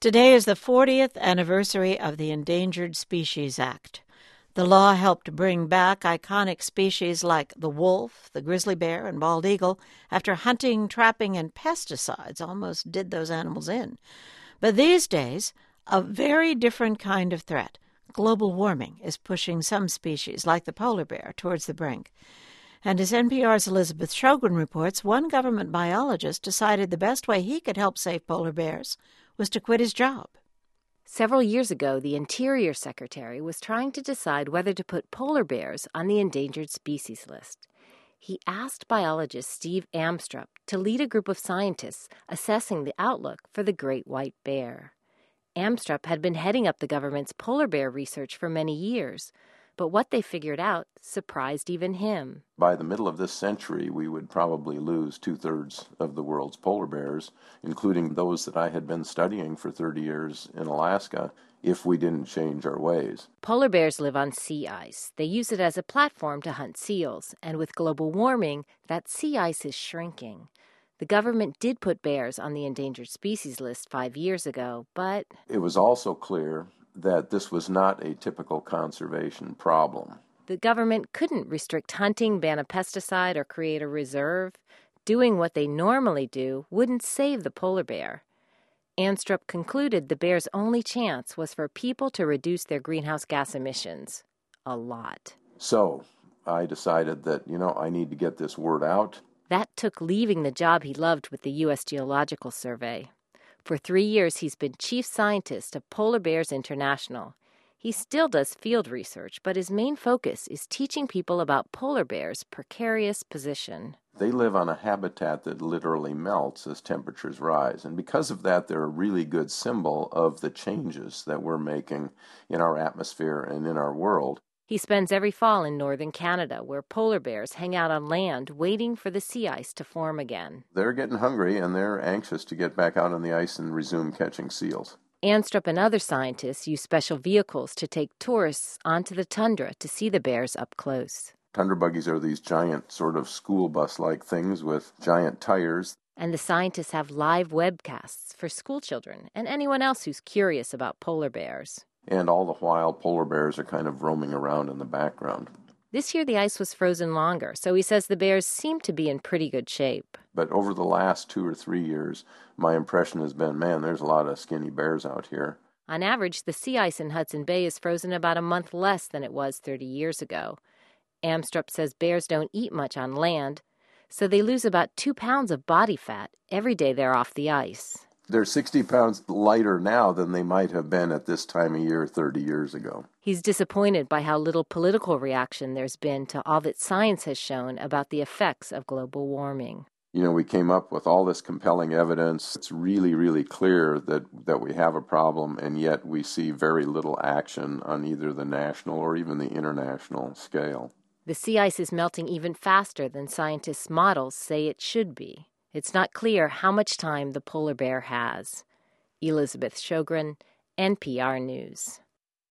Today is the 40th anniversary of the Endangered Species Act. The law helped bring back iconic species like the wolf, the grizzly bear, and bald eagle after hunting, trapping, and pesticides almost did those animals in. But these days, a very different kind of threat, global warming, is pushing some species, like the polar bear, towards the brink. And as NPR's Elizabeth Sjogren reports, one government biologist decided the best way he could help save polar bears was to quit his job. Several years ago, the Interior Secretary was trying to decide whether to put polar bears on the endangered species list. He asked biologist Steve Amstrup to lead a group of scientists assessing the outlook for the great white bear. Amstrup had been heading up the government's polar bear research for many years, but what they figured out surprised even him. By the middle of this century, we would probably lose 2/3 of the world's polar bears, including those that I had been studying for 30 years in Alaska, if we didn't change our ways. Polar bears live on sea ice. They use it as a platform to hunt seals, and with global warming, that sea ice is shrinking. The government did put bears on the endangered species list 5 years ago, but it was also clear that this was not a typical conservation problem. The government couldn't restrict hunting, ban a pesticide, or create a reserve. Doing what they normally do wouldn't save the polar bear. Amstrup concluded the bear's only chance was for people to reduce their greenhouse gas emissions. A lot. So I decided that, I need to get this word out. That took leaving the job he loved with the U.S. Geological Survey. For 3 years, he's been chief scientist of Polar Bears International. He still does field research, but his main focus is teaching people about polar bears' precarious position. They live on a habitat that literally melts as temperatures rise, and because of that, they're a really good symbol of the changes that we're making in our atmosphere and in our world. He spends every fall in northern Canada, where polar bears hang out on land waiting for the sea ice to form again. They're getting hungry, and they're anxious to get back out on the ice and resume catching seals. Amstrup and other scientists use special vehicles to take tourists onto the tundra to see the bears up close. Tundra buggies are these giant sort of school bus-like things with giant tires. And the scientists have live webcasts for school children and anyone else who's curious about polar bears. And all the while, polar bears are kind of roaming around in the background. This year, the ice was frozen longer, so he says the bears seem to be in pretty good shape. But over the last 2 or 3 years, my impression has been, there's a lot of skinny bears out here. On average, the sea ice in Hudson Bay is frozen about a month less than it was 30 years ago. Amstrup says bears don't eat much on land, so they lose about 2 pounds of body fat every day they're off the ice. They're 60 pounds lighter now than they might have been at this time of year 30 years ago. He's disappointed by how little political reaction there's been to all that science has shown about the effects of global warming. We came up with all this compelling evidence. It's really, really clear that we have a problem, and yet we see very little action on either the national or even the international scale. The sea ice is melting even faster than scientists' models say it should be. It's not clear how much time the polar bear has. Elizabeth Sjogren, NPR News.